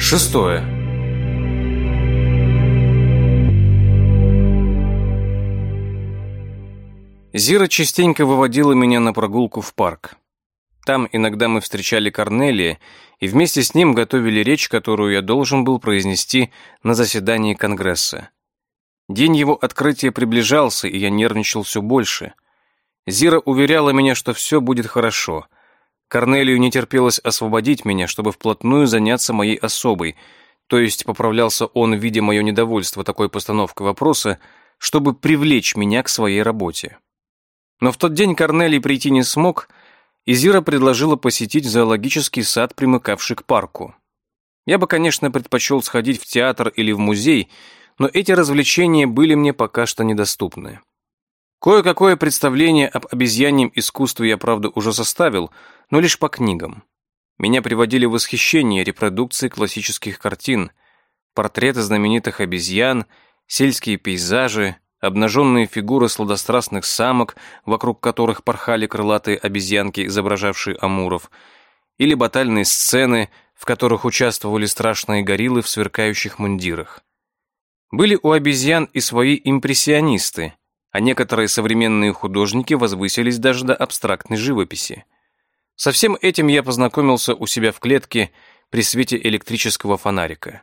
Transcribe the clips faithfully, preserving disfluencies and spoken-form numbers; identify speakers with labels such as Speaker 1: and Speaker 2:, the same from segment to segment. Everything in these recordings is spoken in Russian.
Speaker 1: Шестое. Зира частенько выводила меня на прогулку в парк. Там иногда мы встречали Корнелия и вместе с ним готовили речь, которую я должен был произнести на заседании Конгресса. День его открытия приближался, и я нервничал все больше. Зира уверяла меня, что все будет хорошо. Корнелию не терпелось освободить меня, чтобы вплотную заняться моей особой, то есть поправлялся он, видя мое недовольство такой постановкой вопроса, чтобы привлечь меня к своей работе. Но в тот день Корнелий прийти не смог, и Зира предложила посетить зоологический сад, примыкавший к парку. Я бы, конечно, предпочел сходить в театр или в музей, но эти развлечения были мне пока что недоступны. Кое-какое представление об обезьяньем искусстве я, правда, уже составил, но лишь по книгам. Меня приводили в восхищение репродукции классических картин, портреты знаменитых обезьян, сельские пейзажи, обнаженные фигуры сладострастных самок, вокруг которых порхали крылатые обезьянки, изображавшие амуров, или батальные сцены, в которых участвовали страшные гориллы в сверкающих мундирах. Были у обезьян и свои импрессионисты, а некоторые современные художники возвысились даже до абстрактной живописи. Со всем этим я познакомился у себя в клетке при свете электрического фонарика.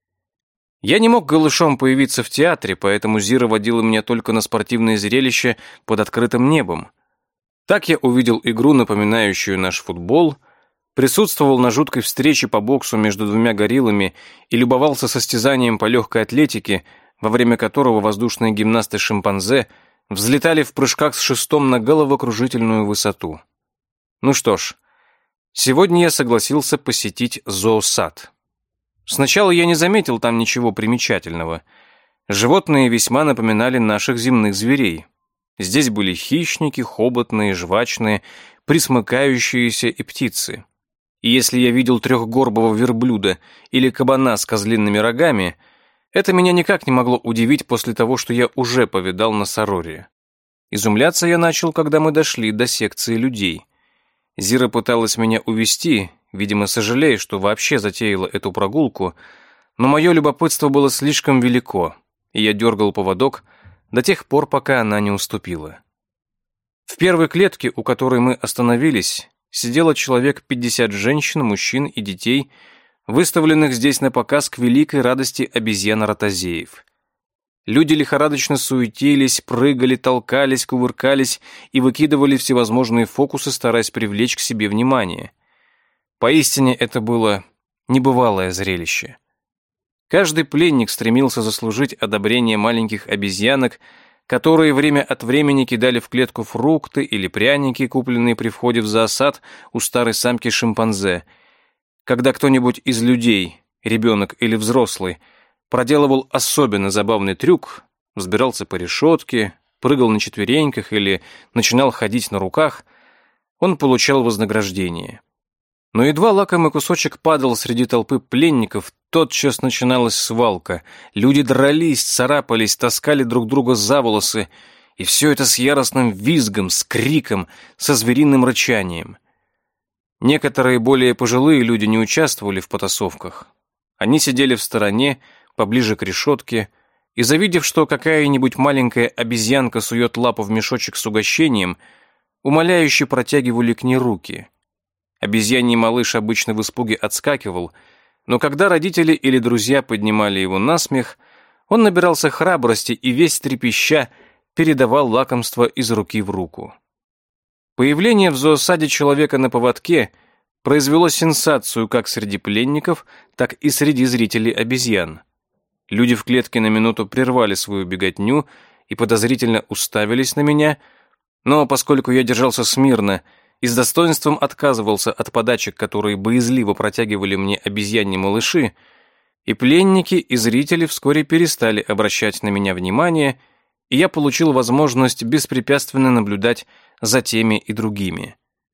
Speaker 1: Я не мог голышом появиться в театре, поэтому Зира водила меня только на спортивные зрелища под открытым небом. Так я увидел игру, напоминающую наш футбол, присутствовал на жуткой встрече по боксу между двумя гориллами и любовался состязанием по легкой атлетике, во время которого воздушные гимнасты-шимпанзе взлетали в прыжках с шестом на головокружительную высоту. Ну что ж, сегодня я согласился посетить зоосад. Сначала я не заметил там ничего примечательного. Животные весьма напоминали наших земных зверей. Здесь были хищники, хоботные, жвачные, присмыкающиеся и птицы. И если я видел трехгорбого верблюда или кабана с козлиными рогами, это меня никак не могло удивить после того, что я уже повидал на Сороре. Изумляться я начал, когда мы дошли до секции людей. Зира пыталась меня увести, видимо, сожалея, что вообще затеяла эту прогулку, но мое любопытство было слишком велико, и я дергал поводок до тех пор, пока она не уступила. В первой клетке, у которой мы остановились, сидело человек пятьдесят женщин, мужчин и детей, выставленных здесь на показ к великой радости обезьян-ротозеев. Люди лихорадочно суетились, прыгали, толкались, кувыркались и выкидывали всевозможные фокусы, стараясь привлечь к себе внимание. Поистине это было небывалое зрелище. Каждый пленник стремился заслужить одобрение маленьких обезьянок, которые время от времени кидали в клетку фрукты или пряники, купленные при входе в зоосад у старой самки шимпанзе. Когда кто-нибудь из людей, ребенок или взрослый, проделывал особенно забавный трюк, взбирался по решетке, прыгал на четвереньках или начинал ходить на руках, он получал вознаграждение. Но едва лакомый кусочек падал среди толпы пленников, тотчас начиналась свалка. Люди дрались, царапались, таскали друг друга за волосы, и все это с яростным визгом, с криком, со звериным рычанием. Некоторые более пожилые люди не участвовали в потасовках. Они сидели в стороне, поближе к решетке, и, завидев, что какая-нибудь маленькая обезьянка сует лапу в мешочек с угощением, умоляюще протягивали к ней руки. Обезьяний малыш обычно в испуге отскакивал, но когда родители или друзья поднимали его на смех, он набирался храбрости и весь трепеща передавал лакомство из руки в руку. Появление в зоосаде человека на поводке произвело сенсацию как среди пленников, так и среди зрителей обезьян. Люди в клетке на минуту прервали свою беготню и подозрительно уставились на меня, но поскольку я держался смирно и с достоинством отказывался от подачек, которые боязливо протягивали мне обезьяньи малыши, и пленники, и зрители вскоре перестали обращать на меня внимание, и я получил возможность беспрепятственно наблюдать за теми и другими.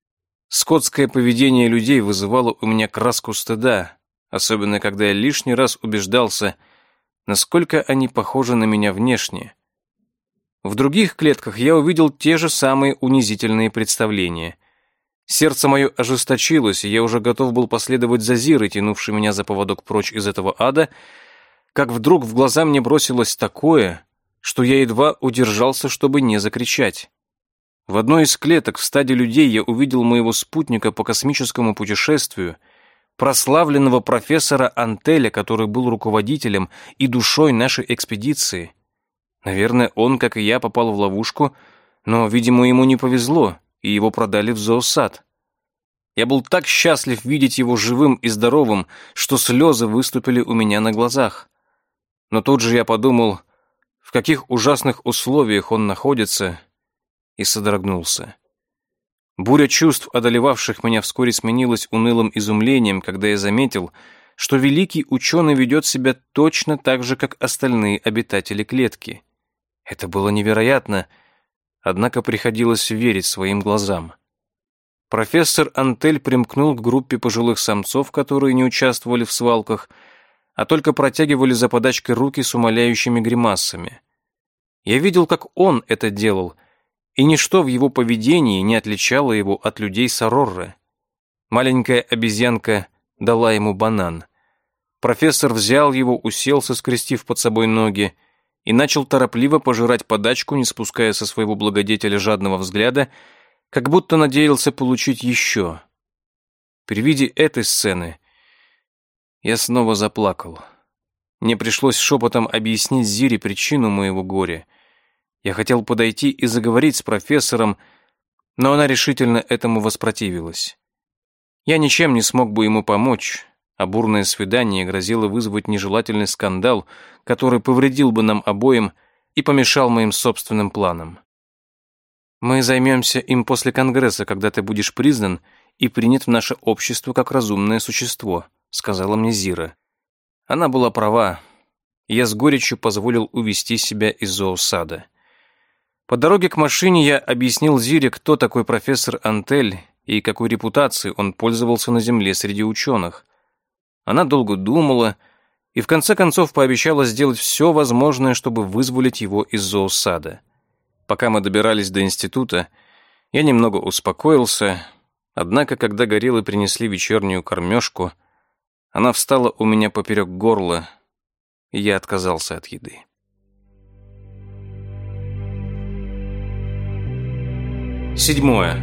Speaker 1: Скотское поведение людей вызывало у меня краску стыда, особенно когда я лишний раз убеждался, насколько они похожи на меня внешне. В других клетках я увидел те же самые унизительные представления. Сердце мое ожесточилось, и я уже готов был последовать за Зирой, тянувшей меня за поводок прочь из этого ада, как вдруг в глаза мне бросилось такое, что я едва удержался, чтобы не закричать. В одной из клеток в стаде людей я увидел моего спутника по космическому путешествию, прославленного профессора Антеля, который был руководителем и душой нашей экспедиции. Наверное, он, как и я, попал в ловушку, но, видимо, ему не повезло, и его продали в зоосад. Я был так счастлив видеть его живым и здоровым, что слезы выступили у меня на глазах. Но тут же я подумал, в каких ужасных условиях он находится, и содрогнулся. Буря чувств, одолевавших меня, вскоре сменилась унылым изумлением, когда я заметил, что великий ученый ведет себя точно так же, как остальные обитатели клетки. Это было невероятно, однако приходилось верить своим глазам. Профессор Антель примкнул к группе пожилых самцов, которые не участвовали в свалках, а только протягивали за подачкой руки с умоляющими гримасами. Я видел, как он это делал, и ничто в его поведении не отличало его от людей Сорорры. Маленькая обезьянка дала ему банан. Профессор взял его, уселся, скрестив под собой ноги, и начал торопливо пожирать подачку, не спуская со своего благодетеля жадного взгляда, как будто надеялся получить еще. При виде этой сцены я снова заплакал. Мне пришлось шепотом объяснить Зире причину моего горя. Я хотел подойти и заговорить с профессором, но она решительно этому воспротивилась. Я ничем не смог бы ему помочь, а бурное свидание грозило вызвать нежелательный скандал, который повредил бы нам обоим и помешал моим собственным планам. «Мы займемся им после Конгресса, когда ты будешь признан и принят в наше общество как разумное существо», сказала мне Зира. Она была права. Я с горечью позволил увести себя из зоосада. По дороге к машине я объяснил Зире, кто такой профессор Антель и какой репутацией он пользовался на Земле среди ученых. Она долго думала и в конце концов пообещала сделать все возможное, чтобы вызволить его из зоосада. Пока мы добирались до института, я немного успокоился, однако, когда гориллы принесли вечернюю кормежку, она встала у меня поперек горла, и я отказался от еды. Седьмое.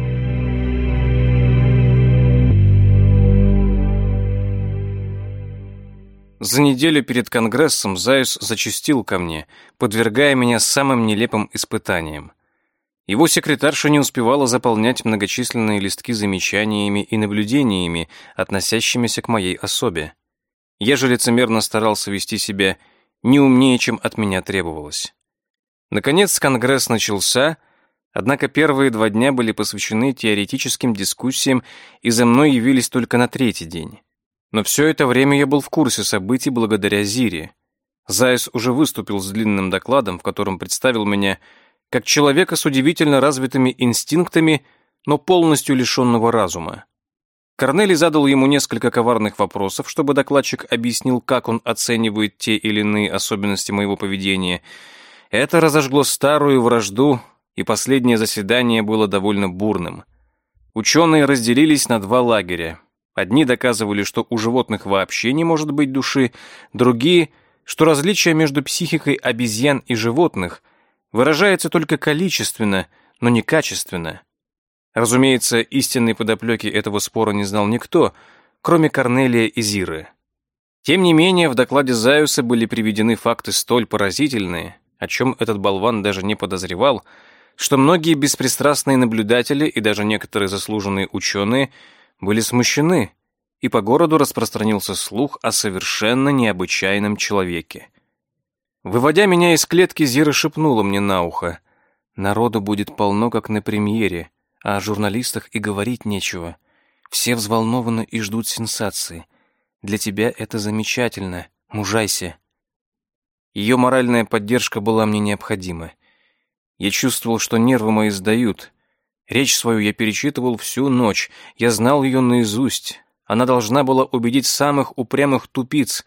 Speaker 1: За неделю перед Конгрессом Заюс зачастил ко мне, подвергая меня самым нелепым испытаниям. Его секретарша не успевала заполнять многочисленные листки замечаниями и наблюдениями, относящимися к моей особе. Я же лицемерно старался вести себя не умнее, чем от меня требовалось. Наконец Конгресс начался, однако первые два дня были посвящены теоретическим дискуссиям, и за мной явились только на третий день. Но все это время я был в курсе событий благодаря Зире. Заяц уже выступил с длинным докладом, в котором представил меня как человека с удивительно развитыми инстинктами, но полностью лишенного разума. Корнелий задал ему несколько коварных вопросов, чтобы докладчик объяснил, как он оценивает те или иные особенности моего поведения. Это разожгло старую вражду, и последнее заседание было довольно бурным. Ученые разделились на два лагеря. Одни доказывали, что у животных вообще не может быть души, другие, что различие между психикой обезьян и животных выражается только количественно, но не качественно. Разумеется, истинной подоплеки этого спора не знал никто, кроме Корнелия и Зиры. Тем не менее, в докладе Заюса были приведены факты столь поразительные, о чем этот болван даже не подозревал, что многие беспристрастные наблюдатели и даже некоторые заслуженные ученые были смущены, и по городу распространился слух о совершенно необычайном человеке. Выводя меня из клетки, Зира шепнула мне на ухо: «Народу будет полно, как на премьере, а о журналистах и говорить нечего. Все взволнованы и ждут сенсации. Для тебя это замечательно, мужайся». Ее моральная поддержка была мне необходима. Я чувствовал, что нервы мои сдают. Речь свою я перечитывал всю ночь, я знал ее наизусть. Она должна была убедить самых упрямых тупиц.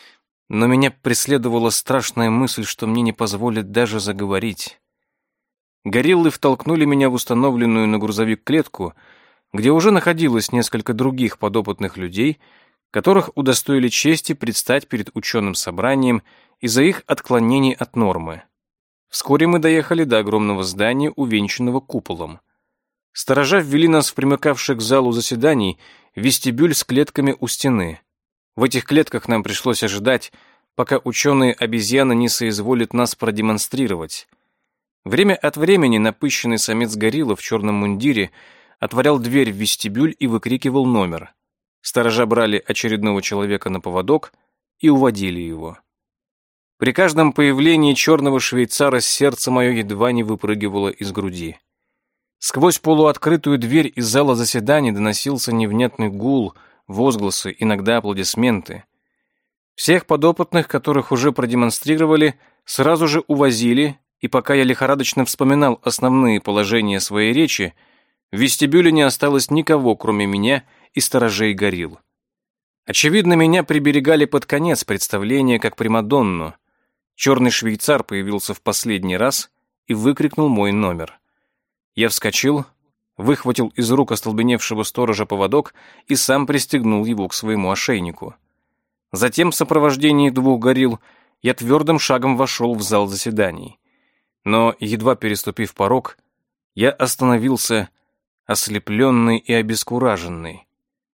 Speaker 1: Но меня преследовала страшная мысль, что мне не позволят даже заговорить. Гориллы втолкнули меня в установленную на грузовик клетку, где уже находилось несколько других подопытных людей, которых удостоили чести предстать перед ученым собранием из-за их отклонений от нормы. Вскоре мы доехали до огромного здания, увенчанного куполом. Сторожа ввели нас в примыкавший к залу заседаний вестибюль с клетками у стены. В этих клетках нам пришлось ожидать, пока ученые-обезьяны не соизволят нас продемонстрировать. Время от времени напыщенный самец горилла в черном мундире отворял дверь в вестибюль и выкрикивал номер. Сторожа брали очередного человека на поводок и уводили его. При каждом появлении черного швейцара сердце мое едва не выпрыгивало из груди. Сквозь полуоткрытую дверь из зала заседаний доносился невнятный гул, возгласы, иногда аплодисменты. Всех подопытных, которых уже продемонстрировали, сразу же увозили, и пока я лихорадочно вспоминал основные положения своей речи, в вестибюле не осталось никого, кроме меня и сторожей горилл. Очевидно, меня приберегали под конец представления как примадонну. Черный швейцар появился в последний раз и выкрикнул мой номер. Я вскочил, выхватил из рук остолбеневшего сторожа поводок и сам пристегнул его к своему ошейнику. Затем в сопровождении двух горилл я твердым шагом вошел в зал заседаний. Но, едва переступив порог, я остановился, ослепленный и обескураженный.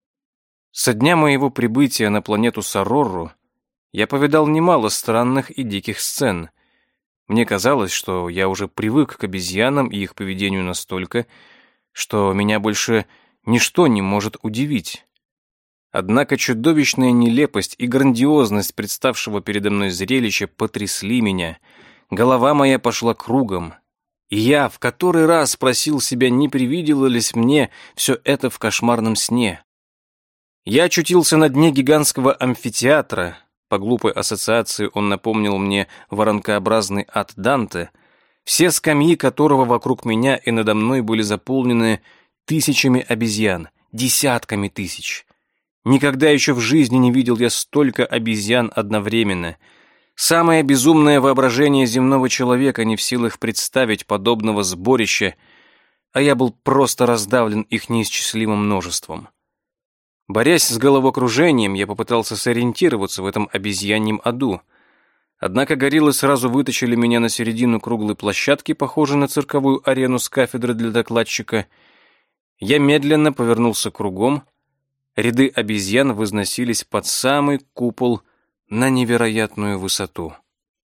Speaker 1: Со дня моего прибытия на планету Сарорру я повидал немало странных и диких сцен. Мне казалось, что я уже привык к обезьянам и их поведению настолько, что меня больше ничто не может удивить. Однако чудовищная нелепость и грандиозность представшего передо мной зрелища потрясли меня. Голова моя пошла кругом. И я в который раз спросил себя, не привиделось мне все это в кошмарном сне. Я очутился на дне гигантского амфитеатра. По глупой ассоциации он напомнил мне воронкообразный ад Данте, все скамьи которого вокруг меня и надо мной были заполнены тысячами обезьян, десятками тысяч. Никогда еще в жизни не видел я столько обезьян одновременно. Самое безумное воображение земного человека не в силах представить подобного сборища, а я был просто раздавлен их неисчислимым множеством. Борясь с головокружением, я попытался сориентироваться в этом обезьяньем аду. Однако гориллы сразу вытащили меня на середину круглой площадки, похожей на цирковую арену с кафедры для докладчика. Я медленно повернулся кругом. Ряды обезьян возносились под самый купол на невероятную высоту.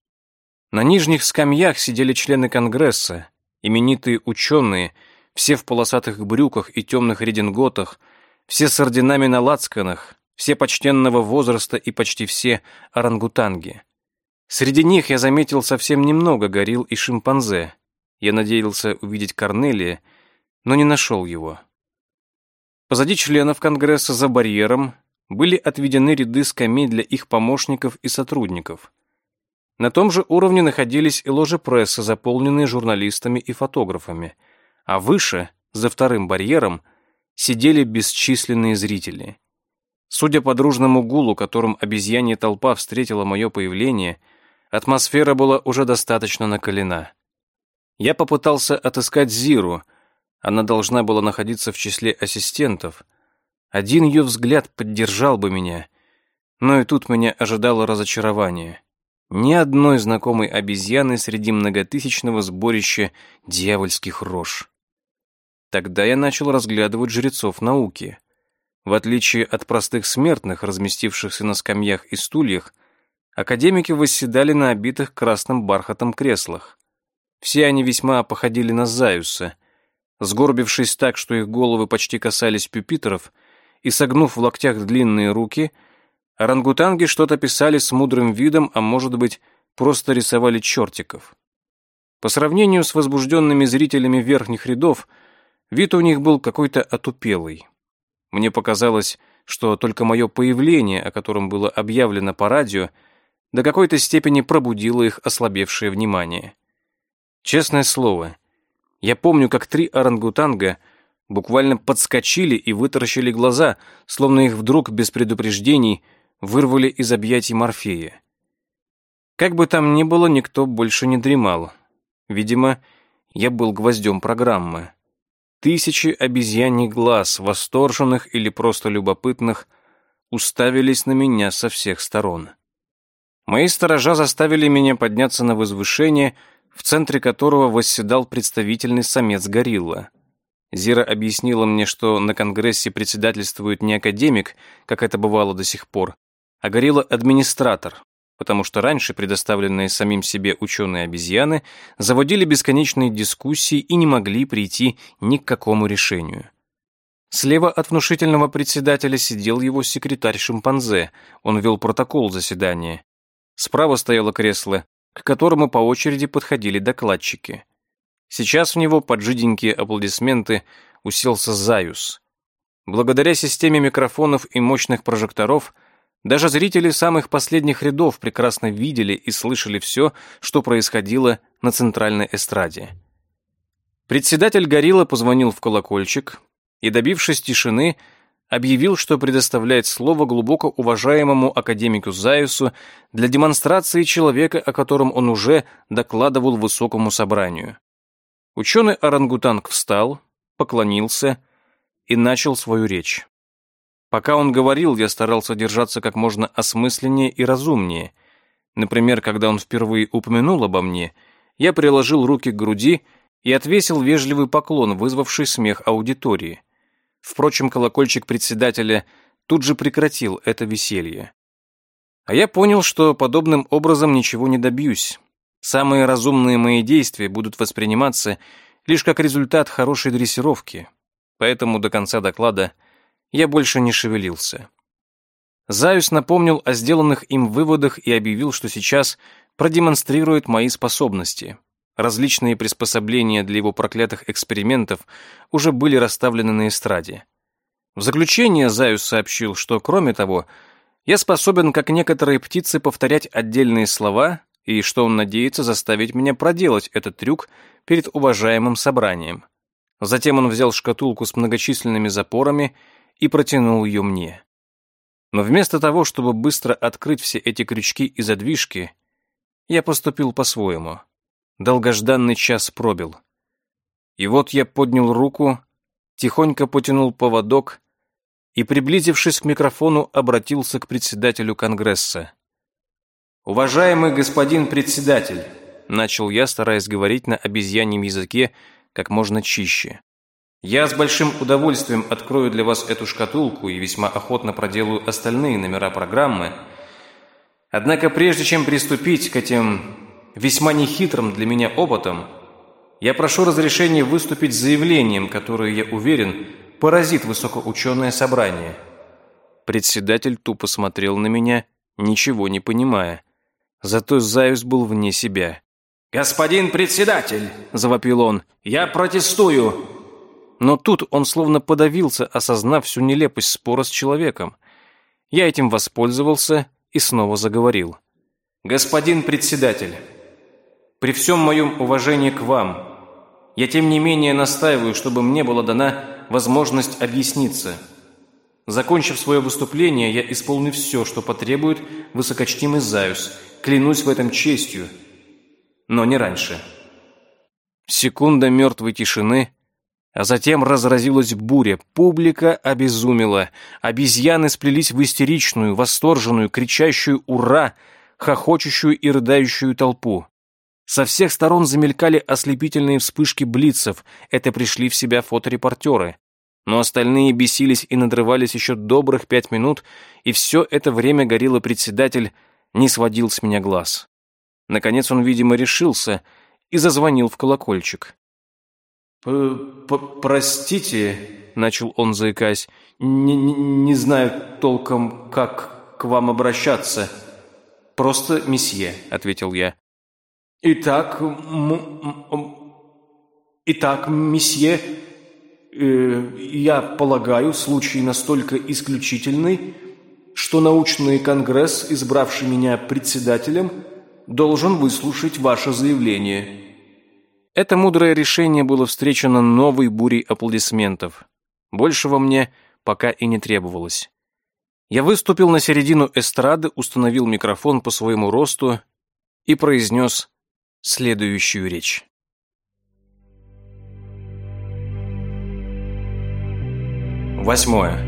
Speaker 1: На нижних скамьях сидели члены Конгресса, именитые ученые, все в полосатых брюках и темных рединготах, все с орденами на лацканах, все почтенного возраста и почти все орангутанги. Среди них я заметил совсем немного горилл и шимпанзе. Я надеялся увидеть Корнелия, но не нашел его. Позади членов Конгресса за барьером были отведены ряды скамей для их помощников и сотрудников. На том же уровне находились и ложи прессы, заполненные журналистами и фотографами, а выше, за вторым барьером, сидели бесчисленные зрители. Судя по дружному гулу, которым обезьянья толпа встретила мое появление, атмосфера была уже достаточно накалена. Я попытался отыскать Зиру. Она должна была находиться в числе ассистентов. Один ее взгляд поддержал бы меня, но и тут меня ожидало разочарование. Ни одной знакомой обезьяны среди многотысячного сборища дьявольских рож. Тогда я начал разглядывать жрецов науки. В отличие от простых смертных, разместившихся на скамьях и стульях, академики восседали на обитых красным бархатом креслах. Все они весьма походили на Заюса. Сгорбившись так, что их головы почти касались пюпитров, и согнув в локтях длинные руки, орангутанги что-то писали с мудрым видом, а может быть, просто рисовали чертиков. По сравнению с возбужденными зрителями верхних рядов, вид у них был какой-то отупелый. Мне показалось, что только мое появление, о котором было объявлено по радио, до какой-то степени пробудило их ослабевшее внимание. Честное слово, я помню, как три орангутанга буквально подскочили и вытаращили глаза, словно их вдруг без предупреждений вырвали из объятий Морфея. Как бы там ни было, никто больше не дремал. Видимо, я был гвоздем программы. Тысячи обезьяний глаз, восторженных или просто любопытных, уставились на меня со всех сторон. Мои сторожа заставили меня подняться на возвышение, в центре которого восседал представительный самец-горилла. Зира объяснила мне, что на конгрессе председательствует не академик, как это бывало до сих пор, а горилла-администратор, потому что раньше предоставленные самим себе ученые-обезьяны заводили бесконечные дискуссии и не могли прийти ни к какому решению. Слева от внушительного председателя сидел его секретарь-шимпанзе, он вел протокол заседания. Справа стояло кресло, к которому по очереди подходили докладчики. Сейчас в него под жиденькие аплодисменты уселся Заюс. Благодаря системе микрофонов и мощных прожекторов даже зрители самых последних рядов прекрасно видели и слышали все, что происходило на центральной эстраде. Председатель горилла позвонил в колокольчик и, добившись тишины, объявил, что предоставляет слово глубоко уважаемому академику Заюсу для демонстрации человека, о котором он уже докладывал высокому собранию. Ученый-орангутанг встал, поклонился и начал свою речь. Пока он говорил, я старался держаться как можно осмысленнее и разумнее. Например, когда он впервые упомянул обо мне, я приложил руки к груди и отвесил вежливый поклон, вызвавший смех аудитории. Впрочем, колокольчик председателя тут же прекратил это веселье. А я понял, что подобным образом ничего не добьюсь. Самые разумные мои действия будут восприниматься лишь как результат хорошей дрессировки. Поэтому до конца доклада я больше не шевелился. Заюс напомнил о сделанных им выводах и объявил, что сейчас продемонстрирует мои способности. Различные приспособления для его проклятых экспериментов уже были расставлены на эстраде. В заключение Заюс сообщил, что, кроме того, я способен, как некоторые птицы, повторять отдельные слова, и что он надеется заставить меня проделать этот трюк перед уважаемым собранием. Затем он взял шкатулку с многочисленными запорами и протянул ее мне. Но вместо того, чтобы быстро открыть все эти крючки и задвижки, я поступил по-своему. Долгожданный час пробил. И вот я поднял руку, тихонько потянул поводок и, приблизившись к микрофону, обратился к председателю Конгресса. «Уважаемый господин председатель», — начал я, стараясь говорить на обезьяньем языке как можно чище. «Я с большим удовольствием открою для вас эту шкатулку и весьма охотно проделаю остальные номера программы. Однако прежде чем приступить к этим весьма нехитрым для меня опытам, я прошу разрешения выступить с заявлением, которое, я уверен, поразит высокоученое собрание». Председатель тупо смотрел на меня, ничего не понимая. Зато Заюс был вне себя. «Господин председатель!» – завопил он. «Я протестую!» Но тут он словно подавился, осознав всю нелепость спора с человеком. Я этим воспользовался и снова заговорил. «Господин председатель, при всем моем уважении к вам, я тем не менее настаиваю, чтобы мне была дана возможность объясниться. Закончив свое выступление, я исполню все, что потребует высокочтимый Заюс. Клянусь в этом честью, но не раньше». Секунда мертвой тишины, а затем разразилась буря. Публика обезумела. Обезьяны сплелись в истеричную, восторженную, кричащую «Ура!», хохочущую и рыдающую толпу. Со всех сторон замелькали ослепительные вспышки блицев. Это пришли в себя фоторепортеры. Но остальные бесились и надрывались еще добрых пять минут, и все это время горилла-председатель не сводил с меня глаз. Наконец он, видимо, решился и зазвонил в колокольчик. «Простите», — начал он, заикаясь, не, не, «не знаю толком, как к вам обращаться. Просто месье», — ответил я. «Итак, итак, месье, э, я полагаю, случай настолько исключительный, что научный конгресс, избравший меня председателем, должен выслушать ваше заявление». Это мудрое решение было встречено новой бурей аплодисментов. Большего мне пока и не требовалось. Я выступил на середину эстрады, установил микрофон по своему росту и произнес следующую речь. Восьмое.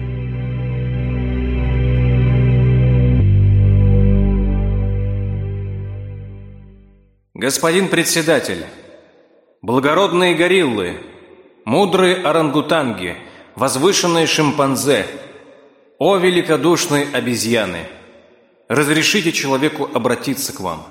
Speaker 1: Господин председатель, благородные гориллы, мудрые орангутанги, возвышенные шимпанзе, о великодушные обезьяны, разрешите человеку обратиться к вам.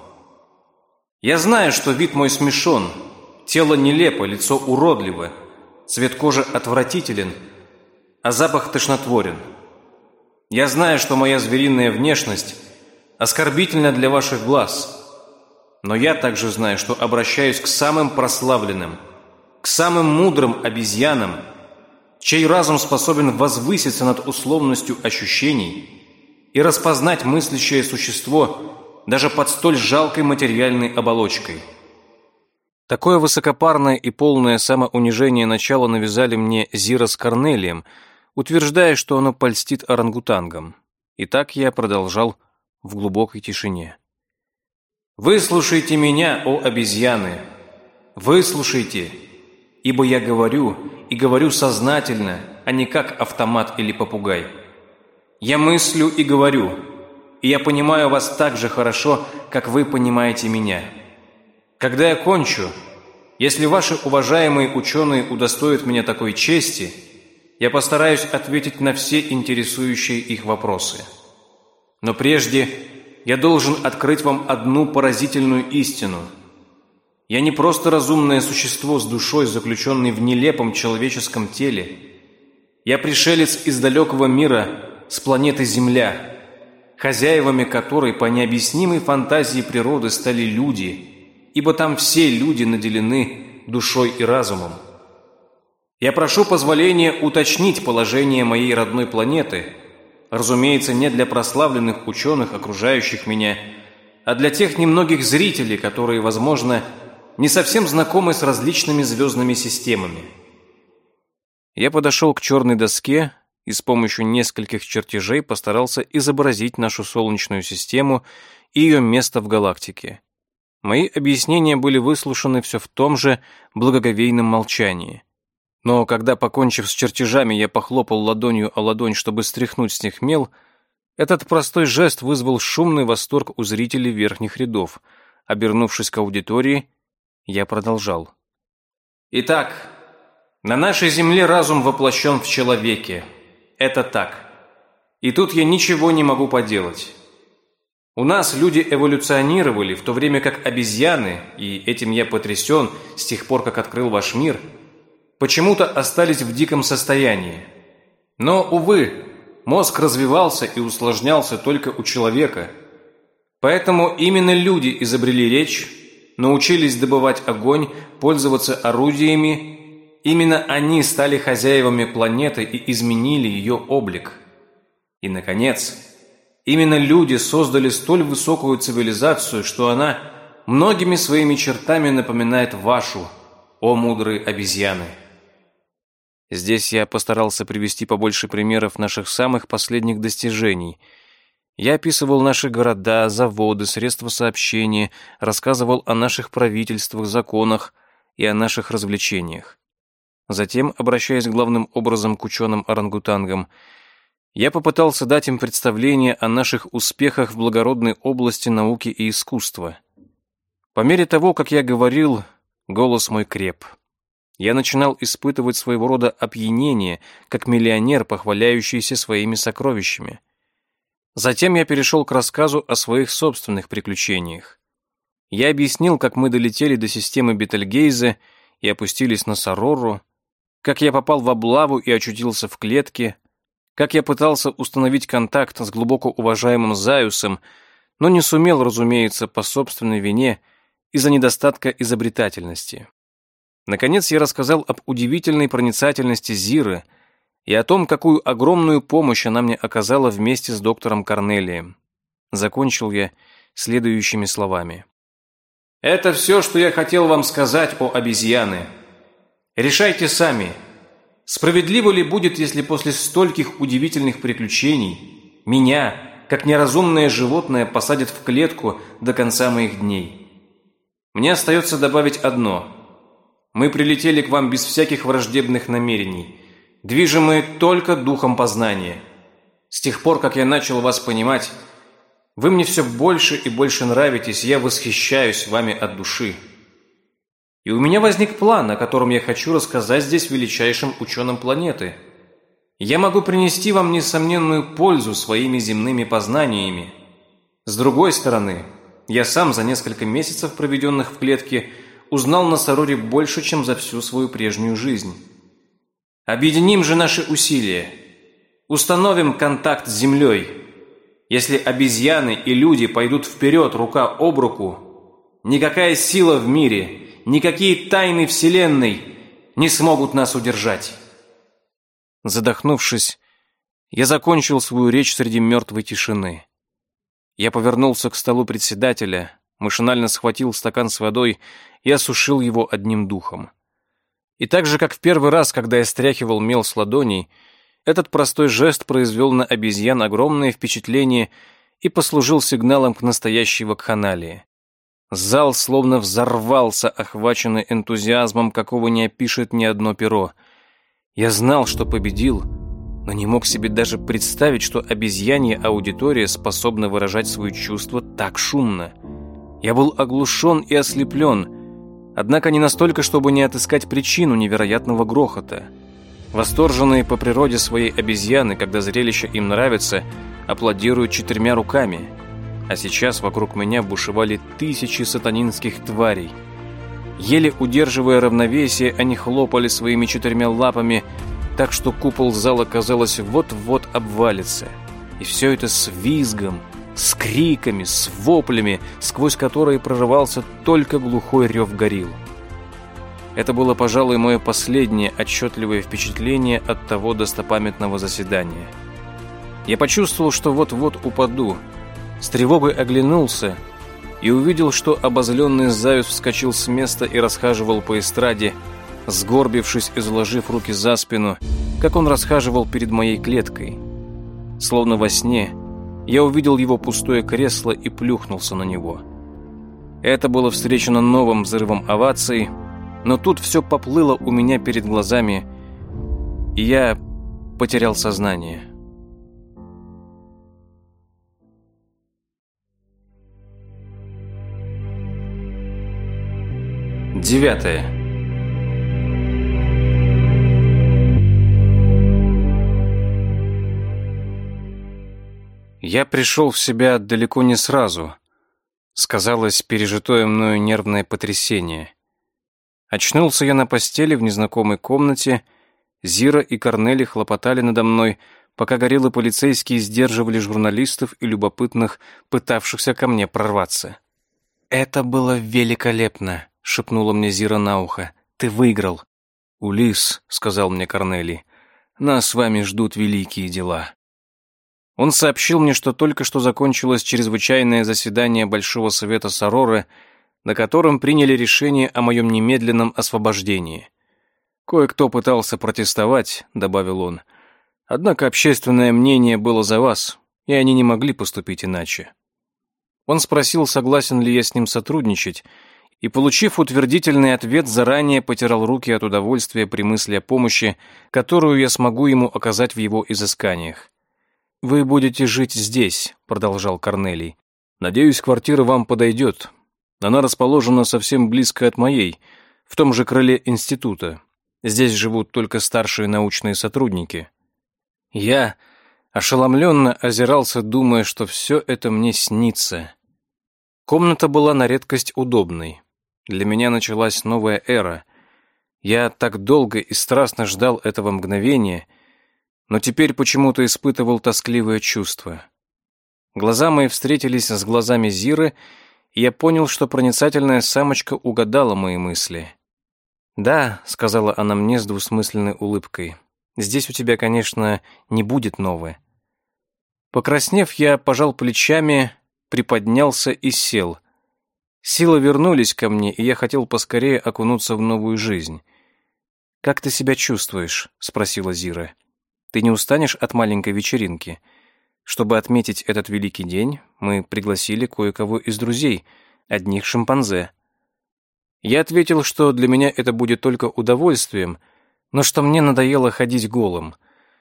Speaker 1: Я знаю, что вид мой смешон, тело нелепо, лицо уродливо, цвет кожи отвратителен, а запах тошнотворен. Я знаю, что моя звериная внешность оскорбительна для ваших глаз, но я также знаю, что обращаюсь к самым прославленным, к самым мудрым обезьянам, чей разум способен возвыситься над условностью ощущений и распознать мыслящее существо даже под столь жалкой материальной оболочкой. Такое высокопарное и полное самоунижение начало навязали мне Зира с Корнелием, утверждая, что оно польстит орангутангам. И так я продолжал в глубокой тишине. «Выслушайте меня, о обезьяны! Выслушайте, ибо я говорю, и говорю сознательно, а не как автомат или попугай. Я мыслю и говорю, и я понимаю вас так же хорошо, как вы понимаете меня. Когда я кончу, если ваши уважаемые ученые удостоят меня такой чести, я постараюсь ответить на все интересующие их вопросы. Но прежде я должен открыть вам одну поразительную истину. Я не просто разумное существо с душой, заключенной в нелепом человеческом теле. Я пришелец из далекого мира с планеты Земля, хозяевами которой по необъяснимой фантазии природы стали люди, ибо там все люди наделены душой и разумом. Я прошу позволения уточнить положение моей родной планеты, разумеется, не для прославленных ученых, окружающих меня, а для тех немногих зрителей, которые, возможно, не совсем знакомы с различными звездными системами. Я подошел к черной доске и с помощью нескольких чертежей постарался изобразить нашу Солнечную систему и ее место в галактике. Мои объяснения были выслушаны все в том же благоговейном молчании. Но когда, покончив с чертежами, я похлопал ладонью о ладонь, чтобы стряхнуть с них мел, этот простой жест вызвал шумный восторг у зрителей верхних рядов. Обернувшись к аудитории, я продолжал. Итак, на нашей Земле разум воплощен в человеке. Это так. И тут я ничего не могу поделать. У нас люди эволюционировали, в то время как обезьяны, и этим я потрясен с тех пор, как открыл ваш мир, почему-то остались в диком состоянии. Но, увы, мозг развивался и усложнялся только у человека. Поэтому именно люди изобрели речь, научились добывать огонь, пользоваться орудиями. Именно они стали хозяевами планеты и изменили ее облик. И, наконец, именно люди создали столь высокую цивилизацию, что она многими своими чертами напоминает вашу, о мудрые обезьяны. Здесь я постарался привести побольше примеров наших самых последних достижений. Я описывал наши города, заводы, средства сообщения, рассказывал о наших правительствах, законах и о наших развлечениях. Затем, обращаясь главным образом к ученым-орангутангам, я попытался дать им представление о наших успехах в благородной области науки и искусства. По мере того, как я говорил, голос мой креп. Я начинал испытывать своего рода опьянение, как миллионер, похваляющийся своими сокровищами. Затем я перешел к рассказу о своих собственных приключениях. Я объяснил, как мы долетели до системы Бетельгейзе и опустились на Сорору, как я попал в облаву и очутился в клетке, как я пытался установить контакт с глубоко уважаемым Заюсом, но не сумел, разумеется, по собственной вине из-за недостатка изобретательности. Наконец, я рассказал об удивительной проницательности Зиры и о том, какую огромную помощь она мне оказала вместе с доктором Корнелием. Закончил я следующими словами. «Это все, что я хотел вам сказать, о обезьяны. Решайте сами, справедливо ли будет, если после стольких удивительных приключений меня, как неразумное животное, посадят в клетку до конца моих дней. Мне остается добавить одно. Мы прилетели к вам без всяких враждебных намерений. движимые только духом познания. С тех пор, как я начал вас понимать, вы мне все больше и больше нравитесь, я восхищаюсь вами от души. И у меня возник план, о котором я хочу рассказать здесь величайшим ученым планеты. Я могу принести вам несомненную пользу своими земными познаниями. С другой стороны, я сам за несколько месяцев, проведенных в клетке, узнал на Сороре больше, чем за всю свою прежнюю жизнь. Объединим же наши усилия. Установим контакт с Землей. Если обезьяны и люди пойдут вперед рука об руку, никакая сила в мире, никакие тайны Вселенной не смогут нас удержать. Задохнувшись, я закончил свою речь среди мертвой тишины. Я повернулся к столу председателя, машинально схватил стакан с водой и осушил его одним духом. И так же, как в первый раз, когда я стряхивал мел с ладоней, этот простой жест произвел на обезьян огромное впечатление и послужил сигналом к настоящей вакханалии. Зал словно взорвался, охваченный энтузиазмом, какого не опишет ни одно перо. Я знал, что победил, но не мог себе даже представить, что обезьянья аудитория способна выражать свои чувства так шумно. Я был оглушен и ослеплен, однако не настолько, чтобы не отыскать причину невероятного грохота. Восторженные по природе своей обезьяны, когда зрелище им нравится, аплодируют четырьмя руками. А сейчас вокруг меня бушевали тысячи сатанинских тварей. Еле удерживая равновесие, они хлопали своими четырьмя лапами, так что купол зала, казалось, вот-вот обвалится. И все это с визгом, с криками, с воплями, сквозь которые прорывался только глухой рев горилл. Это было, пожалуй, мое последнее отчетливое впечатление от того достопамятного заседания. Я почувствовал, что вот-вот упаду, с тревогой оглянулся и увидел, что обозленный Заюс вскочил с места и расхаживал по эстраде, сгорбившись и заложив руки за спину, как он расхаживал перед моей клеткой. Словно во сне, я увидел его пустое кресло и плюхнулся на него. Это было встречено новым взрывом оваций, но тут все поплыло у меня перед глазами, и я потерял сознание. Девятое. Я пришел в себя далеко не сразу. Сказалось пережитое мною нервное потрясение. Очнулся я на постели в незнакомой комнате. Зира и Корнели хлопотали надо мной, пока гориллы полицейские сдерживали журналистов и любопытных, пытавшихся ко мне прорваться. «Это было великолепно», — шепнула мне Зира на ухо. «Ты выиграл». «Улисс», — сказал мне Корнели, — «нас с вами ждут великие дела». Он сообщил мне, что только что закончилось чрезвычайное заседание Большого совета Сороры, на котором приняли решение о моем немедленном освобождении. «Кое-кто пытался протестовать», — добавил он, — «однако общественное мнение было за вас, и они не могли поступить иначе». Он спросил, согласен ли я с ним сотрудничать, и, получив утвердительный ответ, заранее потирал руки от удовольствия при мысли о помощи, которую я смогу ему оказать в его изысканиях. «Вы будете жить здесь», — продолжал Корнелий. «Надеюсь, квартира вам подойдет. Она расположена совсем близко от моей, в том же крыле института. Здесь живут только старшие научные сотрудники». Я ошеломленно озирался, думая, что все это мне снится. Комната была на редкость удобной. Для меня началась новая эра. Я так долго и страстно ждал этого мгновения, но теперь почему-то испытывал тоскливое чувство. Глаза мои встретились с глазами Зиры, и я понял, что проницательная самочка угадала мои мысли. «Да», — сказала она мне с двусмысленной улыбкой, — «здесь у тебя, конечно, не будет новой». Покраснев, я пожал плечами, приподнялся и сел. Силы вернулись ко мне, и я хотел поскорее окунуться в новую жизнь. «Как ты себя чувствуешь?» — спросила Зира. «Ты не устанешь от маленькой вечеринки? Чтобы отметить этот великий день, мы пригласили кое-кого из друзей, одних шимпанзе». Я ответил, что для меня это будет только удовольствием, но что мне надоело ходить голым.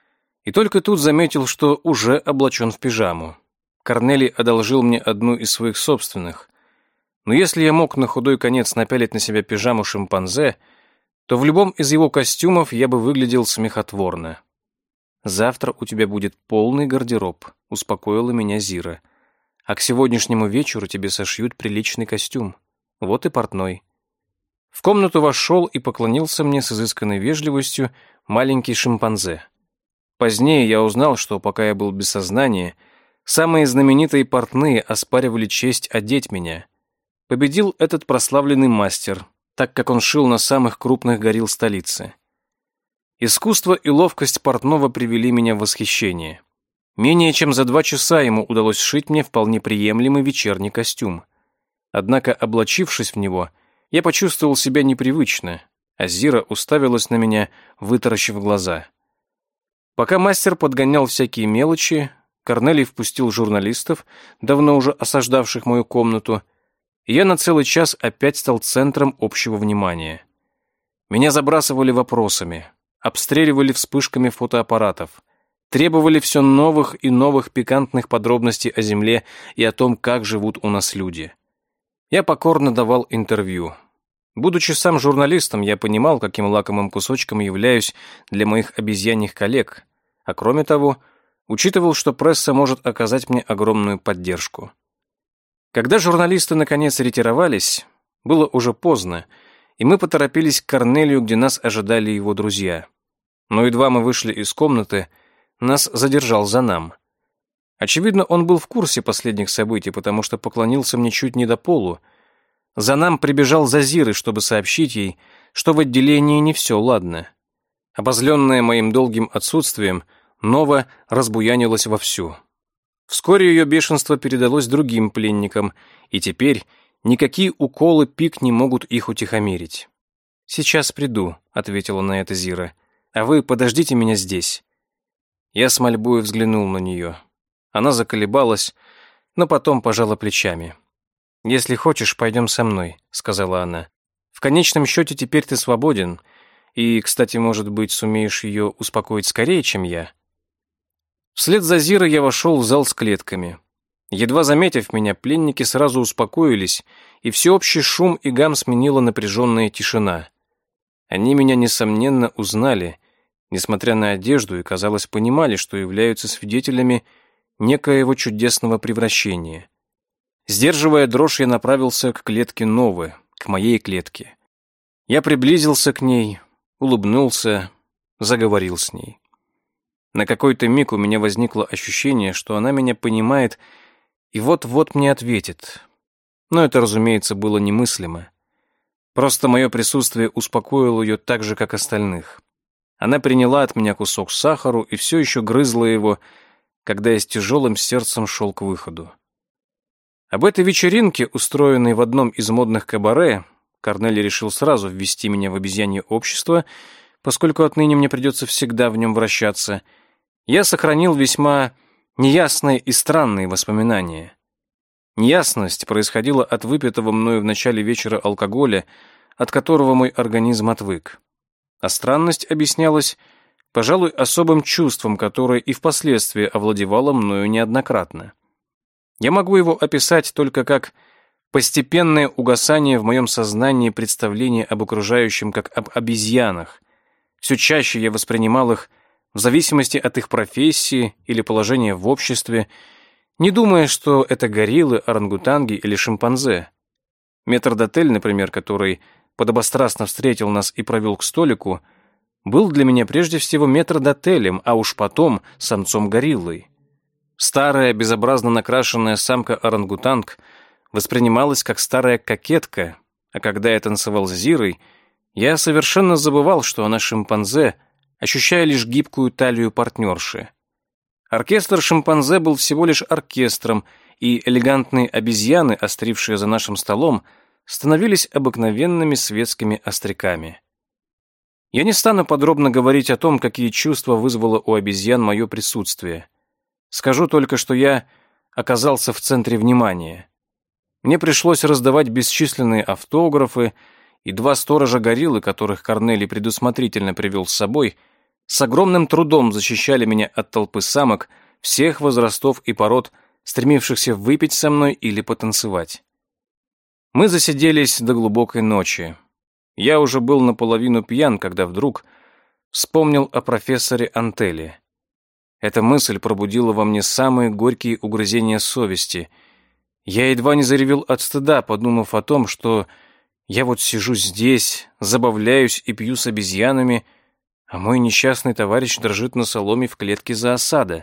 Speaker 1: И только тут заметил, что уже облачен в пижаму. Корнелий одолжил мне одну из своих собственных. Но если я мог на худой конец напялить на себя пижаму шимпанзе, то в любом из его костюмов я бы выглядел смехотворно. «Завтра у тебя будет полный гардероб», — успокоила меня Зира. «А к сегодняшнему вечеру тебе сошьют приличный костюм. Вот и портной». В комнату вошел и поклонился мне с изысканной вежливостью маленький шимпанзе. Позднее я узнал, что, пока я был без сознания, самые знаменитые портные оспаривали честь одеть меня. Победил этот прославленный мастер, так как он шил на самых крупных горилл столицы. Искусство и ловкость портного привели меня в восхищение. Менее чем за два часа ему удалось сшить мне вполне приемлемый вечерний костюм. Однако, облачившись в него, я почувствовал себя непривычно, а Зира уставилась на меня, вытаращив глаза. Пока мастер подгонял всякие мелочи, Корнелий впустил журналистов, давно уже осаждавших мою комнату, и я на целый час опять стал центром общего внимания. Меня забрасывали вопросами, обстреливали вспышками фотоаппаратов, требовали все новых и новых пикантных подробностей о Земле и о том, как живут у нас люди. Я покорно давал интервью. Будучи сам журналистом, я понимал, каким лакомым кусочком являюсь для моих обезьяньих коллег, а кроме того, учитывал, что пресса может оказать мне огромную поддержку. Когда журналисты наконец ретировались, было уже поздно, и мы поторопились к Корнелию, где нас ожидали его друзья. Но едва мы вышли из комнаты, нас задержал Занам. Очевидно, он был в курсе последних событий, потому что поклонился мне чуть не до полу. Занам прибежал за Зирой, чтобы сообщить ей, что в отделении не все ладно. Обозленная моим долгим отсутствием, Нова разбуянилась вовсю. Вскоре ее бешенство передалось другим пленникам, и теперь никакие уколы пик не могут их утихомирить. «Сейчас приду», — ответила на это Зира, — «а вы подождите меня здесь». Я с мольбой взглянул на нее. Она заколебалась, но потом пожала плечами. «Если хочешь, пойдем со мной», — сказала она. «В конечном счете теперь ты свободен, и, кстати, может быть, сумеешь ее успокоить скорее, чем я». Вслед за Зирой я вошел в зал с клетками. Едва заметив меня, пленники сразу успокоились, и всеобщий шум и гам сменила напряженная тишина. Они меня, несомненно, узнали, несмотря на одежду, и, казалось, понимали, что являются свидетелями некоего чудесного превращения. Сдерживая дрожь, я направился к клетке Новы, к моей клетке. Я приблизился к ней, улыбнулся, заговорил с ней. На какой-то миг у меня возникло ощущение, что она меня понимает и вот-вот мне ответит. Но это, разумеется, было немыслимо. Просто мое присутствие успокоило ее так же, как остальных. Она приняла от меня кусок сахару и все еще грызла его, когда я с тяжелым сердцем шел к выходу. Об этой вечеринке, устроенной в одном из модных кабаре, Корнелий решил сразу ввести меня в обезьянье общество, поскольку отныне мне придется всегда в нем вращаться, я сохранил весьма неясные и странные воспоминания. Неясность происходила от выпитого мною в начале вечера алкоголя, от которого мой организм отвык. А странность объяснялась, пожалуй, особым чувством, которое и впоследствии овладевало мною неоднократно. Я могу его описать только как постепенное угасание в моем сознании представления об окружающем как об обезьянах. Все чаще я воспринимал их в зависимости от их профессии или положения в обществе, не думая, что это гориллы, орангутанги или шимпанзе. Метрдотель, например, который подобострастно встретил нас и провел к столику, был для меня прежде всего метрдотелем, а уж потом самцом-гориллой. Старая, безобразно накрашенная самка-орангутанг воспринималась как старая кокетка, а когда я танцевал с Зирой, я совершенно забывал, что она шимпанзе, ощущая лишь гибкую талию партнерши. Оркестр шимпанзе был всего лишь оркестром, и элегантные обезьяны, острившие за нашим столом, становились обыкновенными светскими остряками. Я не стану подробно говорить о том, какие чувства вызвало у обезьян мое присутствие. Скажу только, что я оказался в центре внимания. Мне пришлось раздавать бесчисленные автографы, и два сторожа-гориллы, которых Корнелий предусмотрительно привел с собой, с огромным трудом защищали меня от толпы самок всех возрастов и пород, стремившихся выпить со мной или потанцевать. Мы засиделись до глубокой ночи. Я уже был наполовину пьян, когда вдруг вспомнил о профессоре Антелле. Эта мысль пробудила во мне самые горькие угрызения совести. Я едва не заревел от стыда, подумав о том, что я вот сижу здесь, забавляюсь и пью с обезьянами, а мой несчастный товарищ дрожит на соломе в клетке за осада.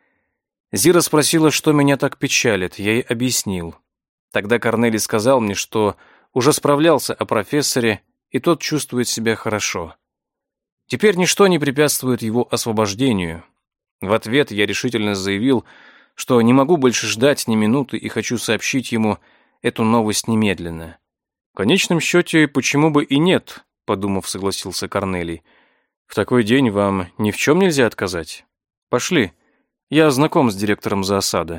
Speaker 1: Зира спросила, что меня так печалит, я ей объяснил. Тогда Корнелий сказал мне, что уже справлялся о профессоре, и тот чувствует себя хорошо. Теперь ничто не препятствует его освобождению. В ответ я решительно заявил, что не могу больше ждать ни минуты и хочу сообщить ему эту новость немедленно. В конечном счете, почему бы и нет, подумав, согласился Корнелий. В такой день вам ни в чем нельзя отказать. Пошли, я знаком с директором зоосада.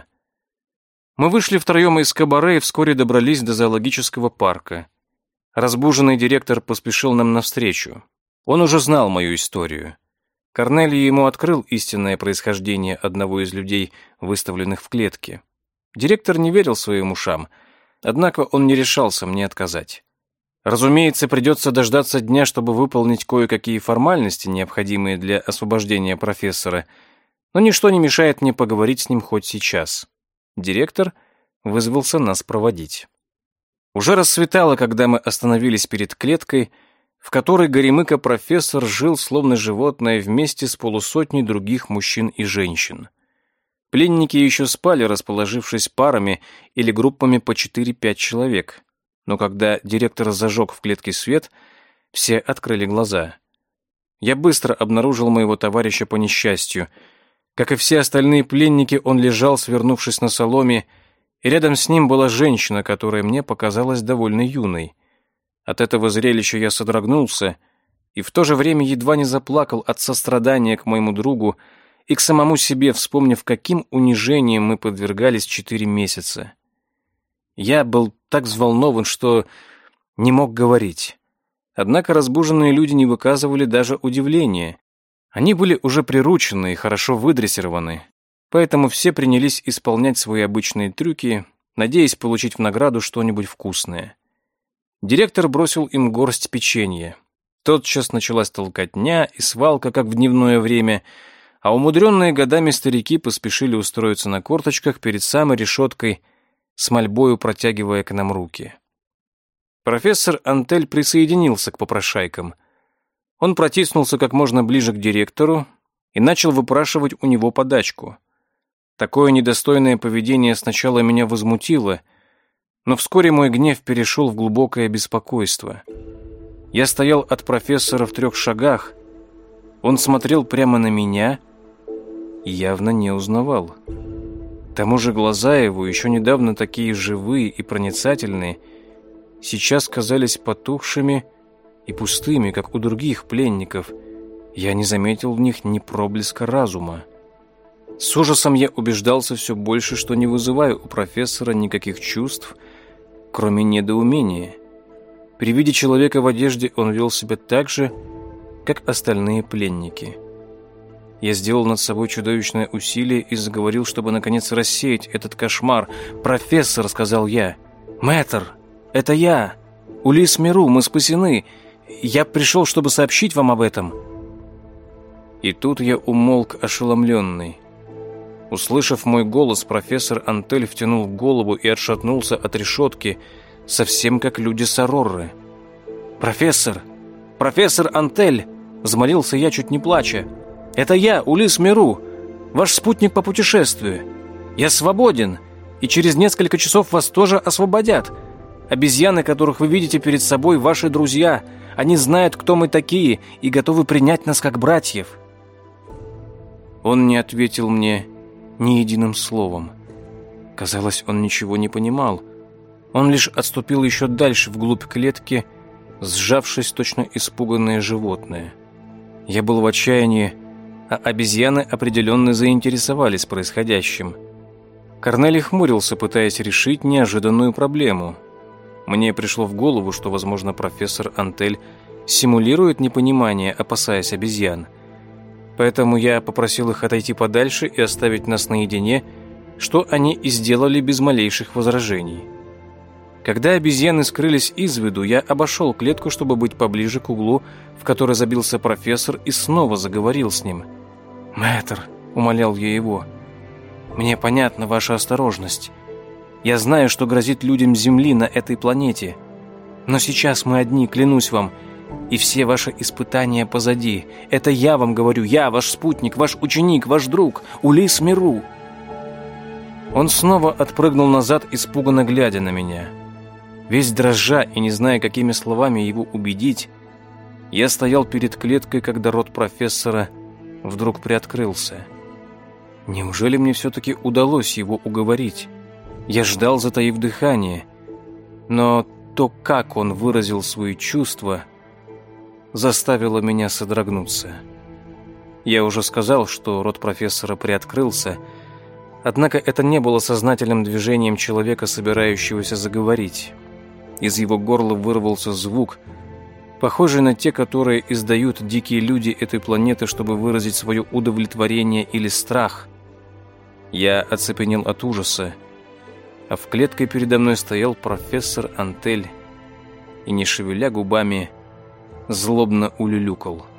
Speaker 1: Мы вышли втроем из кабаре и вскоре добрались до зоологического парка. Разбуженный директор поспешил нам навстречу. Он уже знал мою историю. Корнелий ему открыл истинное происхождение одного из людей, выставленных в клетке. Директор не верил своим ушам, однако он не решался мне отказать. Разумеется, придется дождаться дня, чтобы выполнить кое-какие формальности, необходимые для освобождения профессора, но ничто не мешает мне поговорить с ним хоть сейчас. Директор вызвался нас проводить. Уже рассветало, когда мы остановились перед клеткой, в которой горемыка-профессор жил, словно животное, вместе с полусотней других мужчин и женщин. Пленники еще спали, расположившись парами или группами по четыре-пять человек. Но когда директор зажег в клетке свет, все открыли глаза. Я быстро обнаружил моего товарища по несчастью. Как и все остальные пленники, он лежал, свернувшись на соломе, и рядом с ним была женщина, которая мне показалась довольно юной. От этого зрелища я содрогнулся и в то же время едва не заплакал от сострадания к моему другу и к самому себе, вспомнив, каким унижением мы подвергались четыре месяца. Я был так взволнован, что не мог говорить. Однако разбуженные люди не выказывали даже удивления. Они были уже приручены и хорошо выдрессированы, поэтому все принялись исполнять свои обычные трюки, надеясь получить в награду что-нибудь вкусное. Директор бросил им горсть печенья. Тотчас началась толкотня и свалка, как в дневное время, а умудренные годами старики поспешили устроиться на корточках перед самой решеткой, с мольбою протягивая к нам руки. Профессор Антель присоединился к попрошайкам. Он протиснулся как можно ближе к директору и начал выпрашивать у него подачку. Такое недостойное поведение сначала меня возмутило, но вскоре мой гнев перешел в глубокое беспокойство. Я стоял от профессора в трех шагах, он смотрел прямо на меня и явно не узнавал. К тому же глаза его, еще недавно такие живые и проницательные, сейчас казались потухшими и пустыми, как у других пленников. Я не заметил в них ни проблеска разума. С ужасом я убеждался все больше, что не вызываю у профессора никаких чувств, кроме недоумения. При виде человека в одежде он вел себя так же, как остальные пленники. Я сделал над собой чудовищное усилие и заговорил, чтобы наконец рассеять этот кошмар. «Профессор», — сказал я, — «мэтр, это я, Улис Меру, мы спасены. Я пришел, чтобы сообщить вам об этом». И тут я умолк, ошеломленный. Услышав мой голос, профессор Антель втянул голову и отшатнулся от решетки, совсем как люди с Арорры. «Профессор! Профессор Антель!» — взмолился я, чуть не плача. «Это я, Улис Меру, ваш спутник по путешествию. Я свободен, и через несколько часов вас тоже освободят. Обезьяны, которых вы видите перед собой, ваши друзья. Они знают, кто мы такие, и готовы принять нас как братьев». Он не ответил мне ни единым словом. Казалось, он ничего не понимал. Он лишь отступил еще дальше вглубь клетки, сжавшись, точно испуганное животное. Я был в отчаянии, а обезьяны определенно заинтересовались происходящим. Корнелий хмурился, пытаясь решить неожиданную проблему. Мне пришло в голову, что, возможно, профессор Антель симулирует непонимание, опасаясь обезьян. Поэтому я попросил их отойти подальше и оставить нас наедине, что они и сделали без малейших возражений. Когда обезьяны скрылись из виду, я обошел клетку, чтобы быть поближе к углу, в который забился профессор, и снова заговорил с ним. «Мэтр», — умолял я его, — «мне понятна ваша осторожность. Я знаю, что грозит людям Земли на этой планете. Но сейчас мы одни, клянусь вам, и все ваши испытания позади. Это я вам говорю, я, ваш спутник, ваш ученик, ваш друг, Улис Миру». Он снова отпрыгнул назад, испуганно глядя на меня. Весь дрожа и не зная, какими словами его убедить, я стоял перед клеткой, когда рот профессора вдруг приоткрылся. Неужели мне все-таки удалось его уговорить? Я ждал, затаив дыхание, но то, как он выразил свои чувства, заставило меня содрогнуться. Я уже сказал, что рот профессора приоткрылся, однако это не было сознательным движением человека, собирающегося заговорить. Из его горла вырвался звук, похожий на те, которые издают дикие люди этой планеты, чтобы выразить свое удовлетворение или страх. Я оцепенел от ужаса, а в клетке передо мной стоял профессор Антель и, не шевеля губами, злобно улюлюкал.